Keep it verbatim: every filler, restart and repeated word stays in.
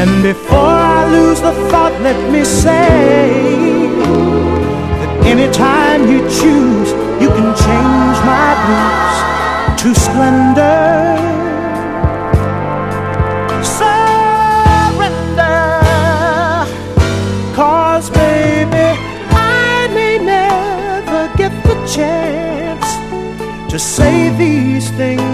And before I lose the thought, let me say that anytime you choose, you can change my blues to splendor. Surrender, 'cause baby, I may never get the chance to say these things